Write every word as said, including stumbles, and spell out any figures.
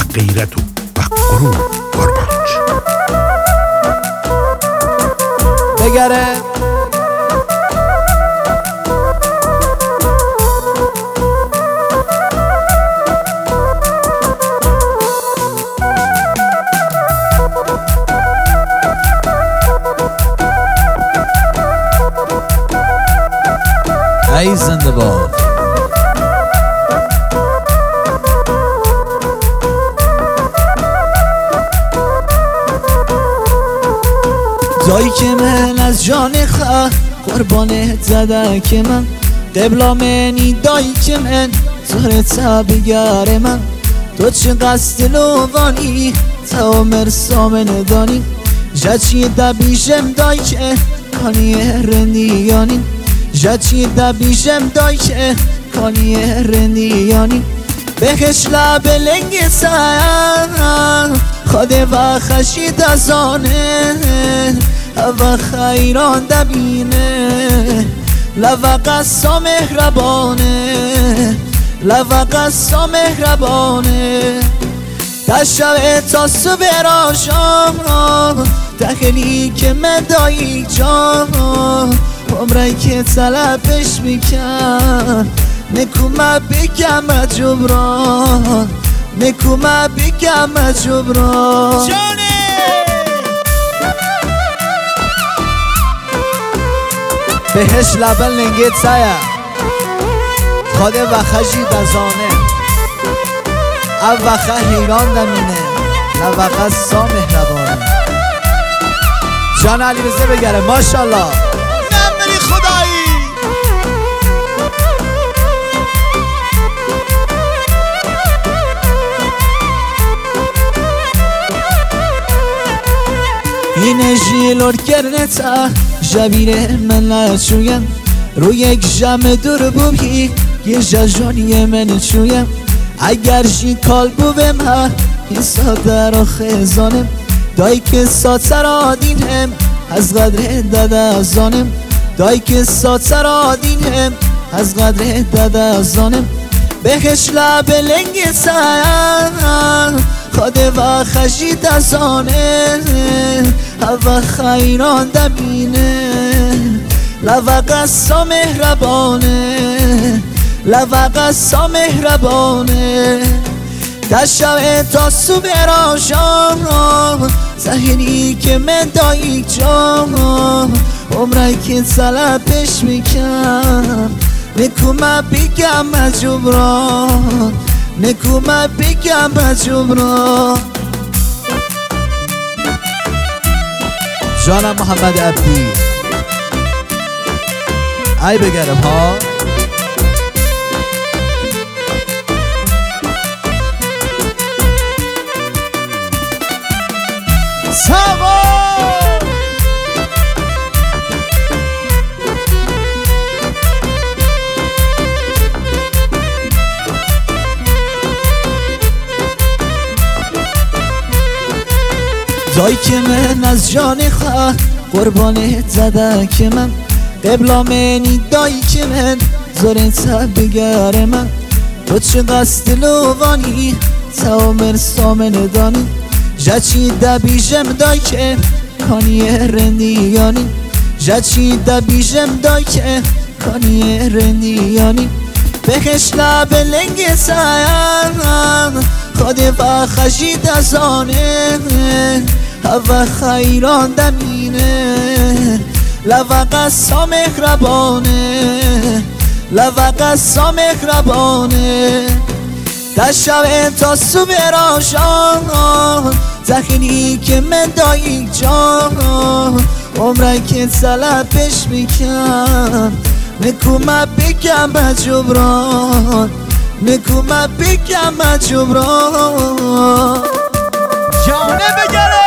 غیرت و و غرور قربانش. بگره ای زنده باد. دایی که من از جان خواه قربانت زده که من قبلا منی دایی که من زهر تبیگر من تو چه قصد لوانی تا مرسامن دانی جچی دبیشم دایی که کانی رندیانی جچی دبیشم دایی که کانی رندیانی بخش لب لنگ سن خود و خشید از آنه و خیران دبینه لو قصا مهربانه لو قصا مهربانه تشبه تا صبح را شام دخلی که مدایی جام عمره که طلبش میکن نکومه بگم جبران نکومه بگم جبران بهش لبن لنگت سایا خاده و خشی دزانه او وخه حیران دمینه لوقت سا مهربانه جان علی رزه بگره ماشالله نمری خدایی این جیلور کرنه تا جویره من لچویم رو یک جمع دور بومی یه جاجانی من چویم اگر جی کال بویم ها این ساده رو خزانم دایی که ساتر آدینم از قدر داده زانم دایی که ساتر آدینم از قدر داده زانم بخش لب لنگ سن خاده و خشید از آنه و خیران دبینه لو قصا مهربانه لو قصا مهربانه تشبه تا صبح را شام زهینی که من دایی جام عمره که طلبش میکن نکومه بگم جبران نکومه بگم جبران جانم محمد عبدی ای بگرم ها سوا دایی که من از جان خواه قربانت زده که من قبلا منی دایی که من زورت بگره من تو چه قصد لوانی تا مرسامن دانی جچی دبیشم دایی که کانی رندیانی جچی دبیشم دایی که کانی رندیانی بخش لب لنگ سن خاده و خشید از آنه و خیران دمینه لو قصا مهربانه لو قصا مهربانه تشبه تا صبح را شام زخینی که من دایی جام عمره که طلبش میکن نکومه بگم جبران نکومه بگم جبران جانه بگره